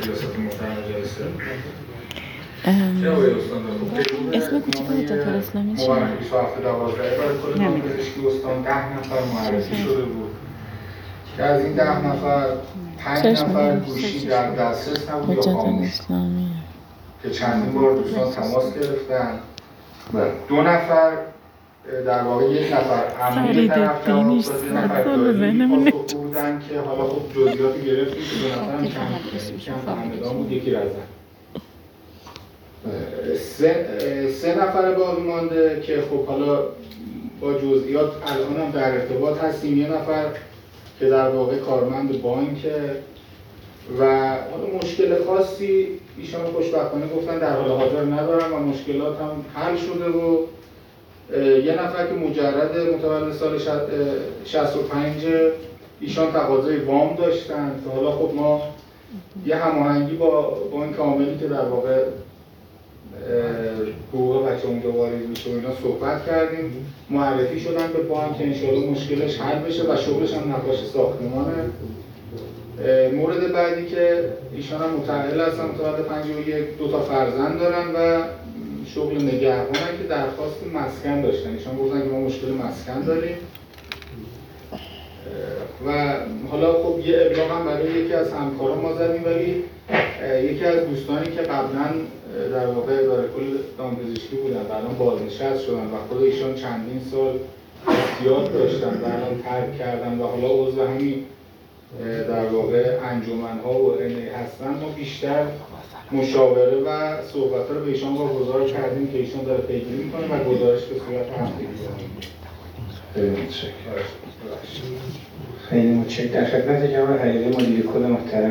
ریاست محترم جلسه. اسم کوچیک حجت الاسلامی چیه؟ مبارک 27/12 برای کل دامپزشکی استان 10 نفر معرفی شده بود که از این 10 نفر 5 نفر گوشی در دسترس نبود یا خاموش که چندین بار دوستان تماس گرفتن. 2 نفر در واقع 1 نفر امنی طرف جواب داد، 1 نفر داری پاسخ بودن که حالا خب جزئیاتی گرفتیم که 2 نفر هم کم فهمیدان بود، یکی رزن. 3 نفر باقی مانده که خب حالا با جزئیات الان هم در ارتباط هستیم. 1 نفر که در واقع کارمند بانکه و حالا مشکل خاصی ایشان خوشبختانه گفتن در حال حاضر ندارن و مشکلات هم حل شده و 1 نفر که مجرد متولد سال 65 ایشان تقاضای وام داشتن که حالا خب ما یه هماهنگی با بانک عاملی که در واقع حقوق بچه اونجا وارد میشه و اینا صحبت کردیم، معرفی شدن به بانک که انشاءالله مشکلش حل بشه و شغلش هم نقاش ساختمانه. مورد بعدی که ایشان هم متأهل هستن، متولد 51، 2 تا فرزند دارن و شغل نگهبانن که درخواست مسکن داشتن. ایشان گفتن که ما مشکل مسکن داریم و حالا خب یه ابلاغ هم برای یکی از همکاران ما زدیم، ولی یکی از دوستانی که قبلا در واقع اداره کل دامپزشکی بودن و الان بازنشسته شدن و خود ایشان چندین سال احتیاط داشتن و الان ترک کردن و حالا عضو همین در واقع انجمن‌ها و هستن، ما بیشتر مشاوره و صحبت‌ها رو به ایشان واگذار کردیم که ایشان داره پیگیری می‌کنه و گزارش به صورت هفتگی خیلی متشکرم. خیلی متشکرم. در خدمت جناب حقیقی مدیر کل محترم